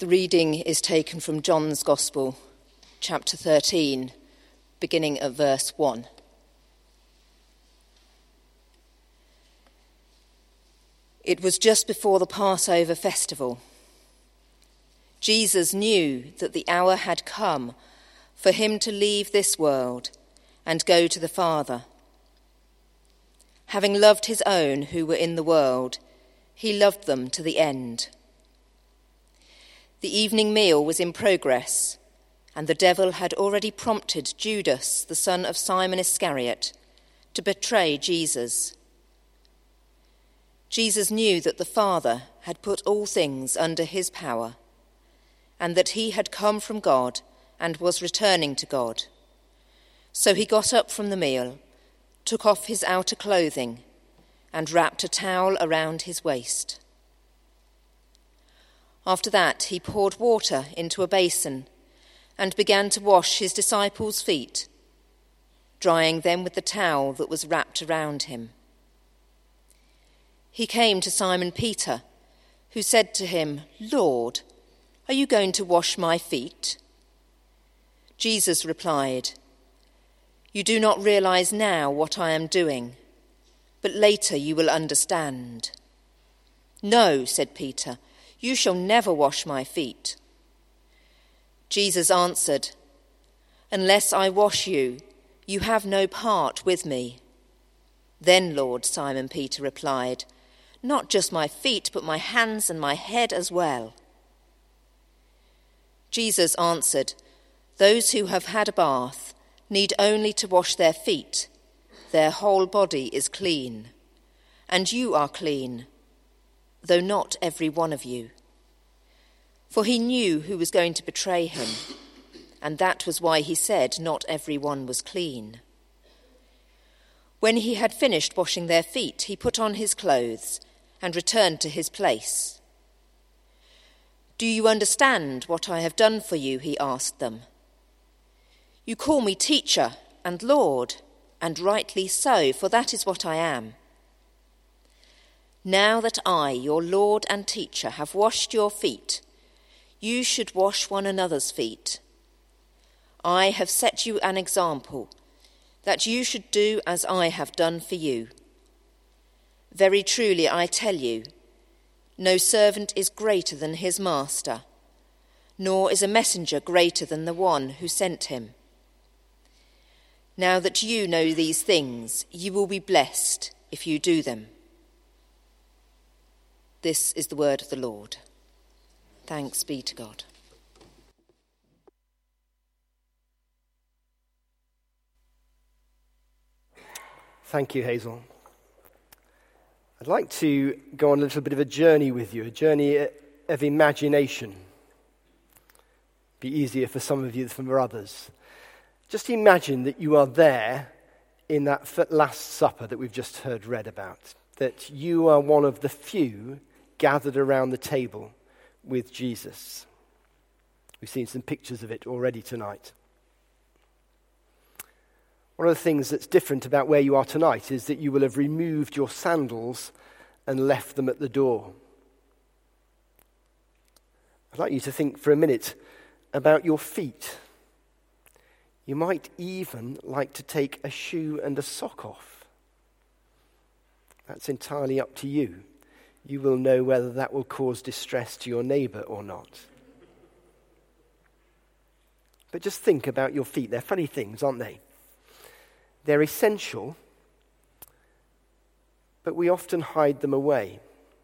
The reading is taken from John's Gospel, chapter 13, beginning at verse 1. It was just before the Passover festival. Jesus knew that the hour had come for him to leave this world and go to the Father. Having loved his own who were in the world, he loved them to the end. The evening meal was in progress, and the devil had already prompted Judas, the son of Simon Iscariot, to betray Jesus. Jesus knew that the Father had put all things under his power, and that he had come from God and was returning to God. So he got up from the meal, took off his outer clothing, and wrapped a towel around his waist. After that, he poured water into a basin and began to wash his disciples' feet, drying them with the towel that was wrapped around him. He came to Simon Peter, who said to him, "Lord, are you going to wash my feet?" Jesus replied, "You do not realize now what I am doing, but later you will understand." "No," said Peter, "you shall never wash my feet." Jesus answered, "Unless I wash you, you have no part with me." "Then, Lord," Simon Peter replied, "not just my feet, but my hands and my head as well." Jesus answered, "Those who have had a bath need only to wash their feet. Their whole body is clean. And you are clean, though not every one of you." For he knew who was going to betray him, and that was why he said not every one was clean. When he had finished washing their feet, he put on his clothes and returned to his place. "Do you understand what I have done for you?" he asked them. "You call me teacher and Lord, and rightly so, for that is what I am. Now that I, your Lord and teacher, have washed your feet, you should wash one another's feet. I have set you an example, that you should do as I have done for you. Very truly I tell you, no servant is greater than his master, nor is a messenger greater than the one who sent him. Now that you know these things, you will be blessed if you do them." This is the word of the Lord. Thanks be to God. Thank you, Hazel. I'd like to go on a little bit of a journey with you, a journey of imagination. Be easier for some of you than for others. Just imagine that you are there in that Last Supper that we've just heard read about, that you are one of the few gathered around the table with Jesus. We've seen some pictures of it already tonight. One of the things that's different about where you are tonight is that you will have removed your sandals and left them at the door. I'd like you to think for a minute about your feet. You might even like to take a shoe and a sock off. That's entirely up to you. You will know whether that will cause distress to your neighbour or not. But just think about your feet. They're funny things, aren't they? They're essential, but we often hide them away.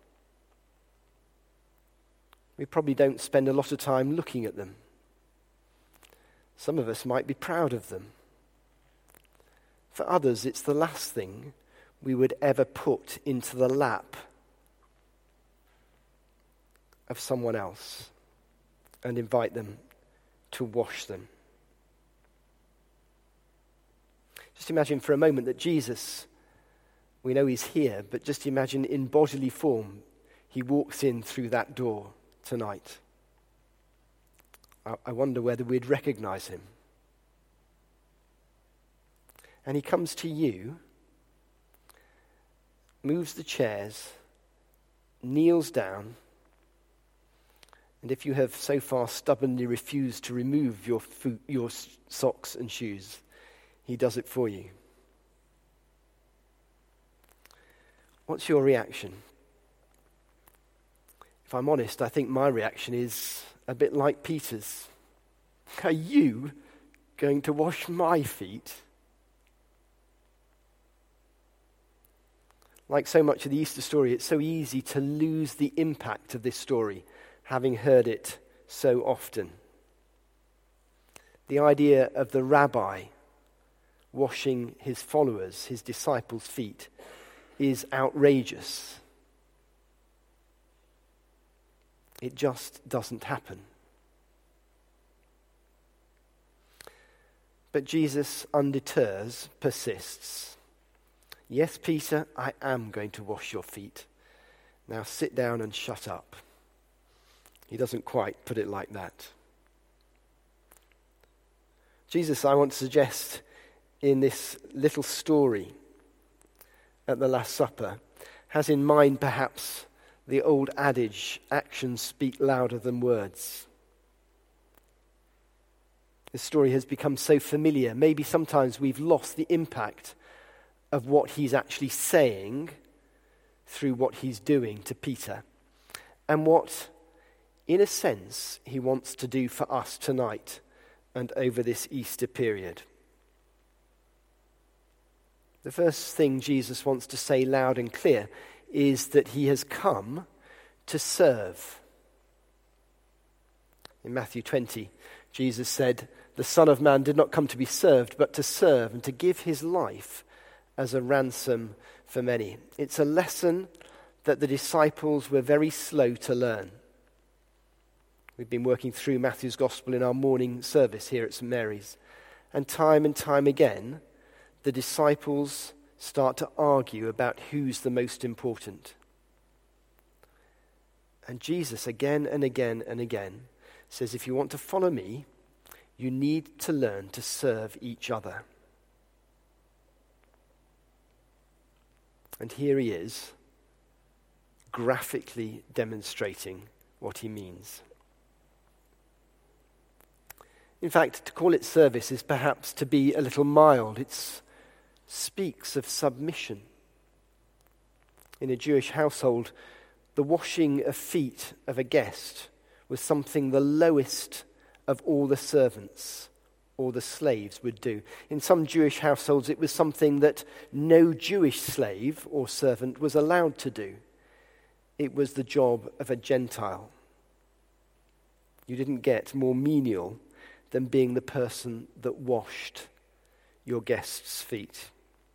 We probably don't spend a lot of time looking at them. Some of us might be proud of them. For others, it's the last thing we would ever put into the lap of someone else and invite them to wash them. Just imagine for a moment that Jesus, we know he's here, but just imagine in bodily form, he walks in through that door tonight. I wonder whether we'd recognize him. And he comes to you, moves the chairs, kneels down, And if you have so far stubbornly refused to remove your socks and shoes, he does it for you. What's your reaction? If I'm honest, I think my reaction is a bit like Peter's. Are you going to wash my feet? Like so much of the Easter story, it's so easy to lose the impact of this story, having heard it so often. The idea of the rabbi washing his followers, his disciples' feet, is outrageous. It just doesn't happen. But Jesus undeters, persists. Yes, Peter, I am going to wash your feet. Now sit down and shut up. He doesn't quite put it like that. Jesus, I want to suggest in this little story at the Last Supper, has in mind perhaps the old adage, actions speak louder than words. This story has become so familiar. Maybe sometimes we've lost the impact of what he's actually saying through what he's doing to Peter. And what, in a sense, he wants to do for us tonight and over this Easter period. The first thing Jesus wants to say loud and clear is that he has come to serve. In Matthew 20, Jesus said, "The Son of Man did not come to be served, but to serve and to give his life as a ransom for many." It's a lesson that the disciples were very slow to learn. We've been working through Matthew's Gospel in our morning service here at St. Mary's. And time again, the disciples start to argue about who's the most important. And Jesus again and again and again says, if you want to follow me, you need to learn to serve each other. And here he is, graphically demonstrating what he means. In fact, to call it service is perhaps to be a little mild. It speaks of submission. In a Jewish household, the washing of feet of a guest was something the lowest of all the servants or the slaves would do. In some Jewish households, it was something that no Jewish slave or servant was allowed to do. It was the job of a Gentile. You didn't get more menial than being the person that washed your guests' feet.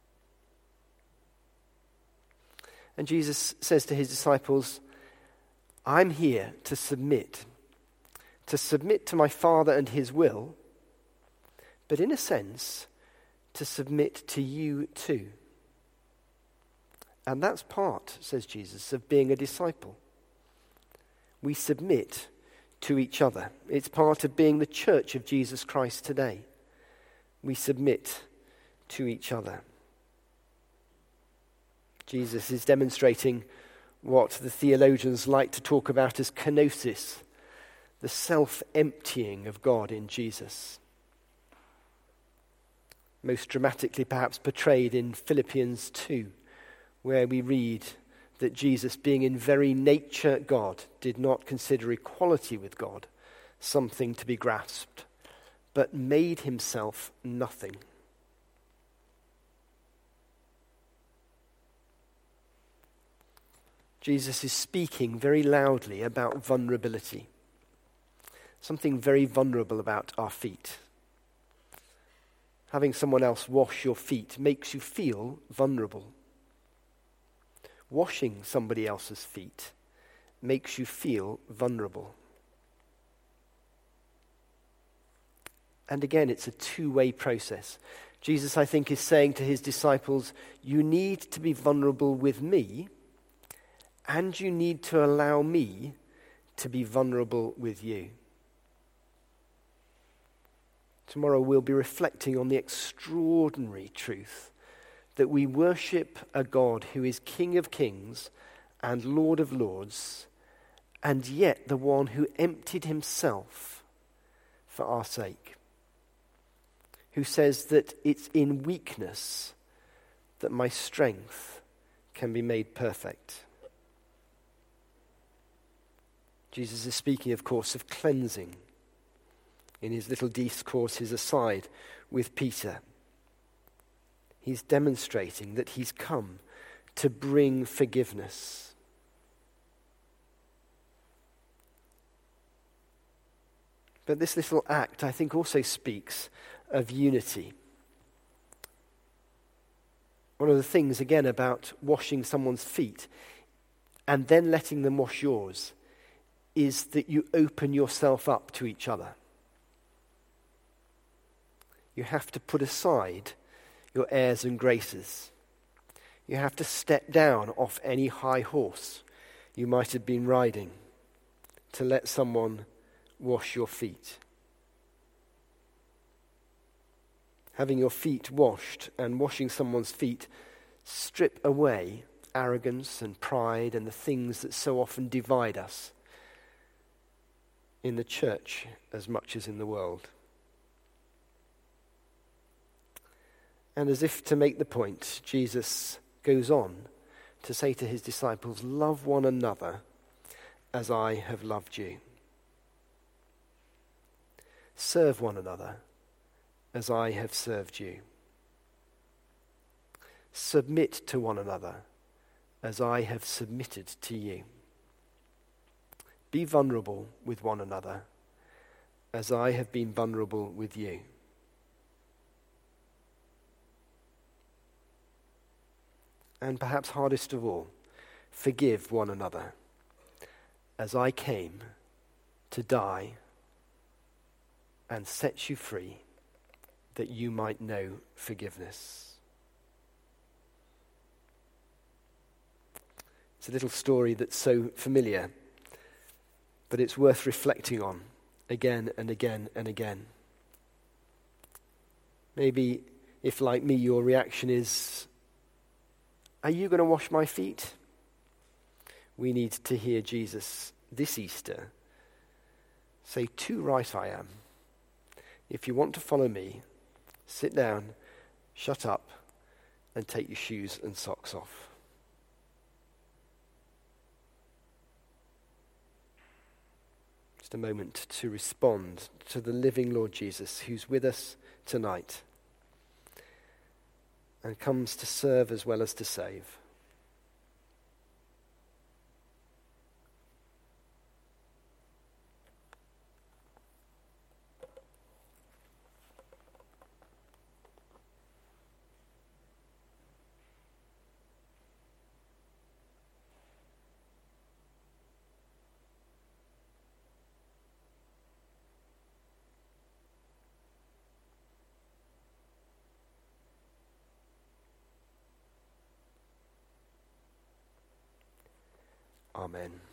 And Jesus says to his disciples, I'm here to submit to my Father and his will, but in a sense, to submit to you too. And that's part, says Jesus, of being a disciple. We submit to each other. It's part of being the church of Jesus Christ today. We submit to each other. Jesus is demonstrating what the theologians like to talk about as kenosis, the self-emptying of God in Jesus. Most dramatically perhaps portrayed in Philippians 2, where we read that Jesus, being in very nature God, did not consider equality with God something to be grasped, but made himself nothing. Jesus is speaking very loudly about vulnerability. Something very vulnerable about our feet. Having someone else wash your feet makes you feel vulnerable. Washing somebody else's feet makes you feel vulnerable. And again, it's a two-way process. Jesus, I think, is saying to his disciples, you need to be vulnerable with me, and you need to allow me to be vulnerable with you. Tomorrow we'll be reflecting on the extraordinary truth that we worship a God who is King of Kings and Lord of Lords, and yet the one who emptied himself for our sake, who says that it's in weakness that my strength can be made perfect. Jesus is speaking, of course, of cleansing in his little discourses aside with Peter. He's demonstrating that he's come to bring forgiveness. But this little act, I think, also speaks of unity. One of the things, again, about washing someone's feet and then letting them wash yours is that you open yourself up to each other. You have to put aside your airs and graces. You have to step down off any high horse you might have been riding to let someone wash your feet. Having your feet washed and washing someone's feet strip away arrogance and pride and the things that so often divide us in the church as much as in the world. And as if to make the point, Jesus goes on to say to his disciples, love one another as I have loved you. Serve one another as I have served you. Submit to one another as I have submitted to you. Be vulnerable with one another as I have been vulnerable with you. And perhaps hardest of all, forgive one another as I came to die and set you free that you might know forgiveness. It's a little story that's so familiar, but it's worth reflecting on again and again and again. Maybe if, like me, your reaction is, are you going to wash my feet? We need to hear Jesus this Easter say, too right I am. If you want to follow me, sit down, shut up, and take your shoes and socks off. Just a moment to respond to the living Lord Jesus who's with us tonight and comes to serve as well as to save. Amen.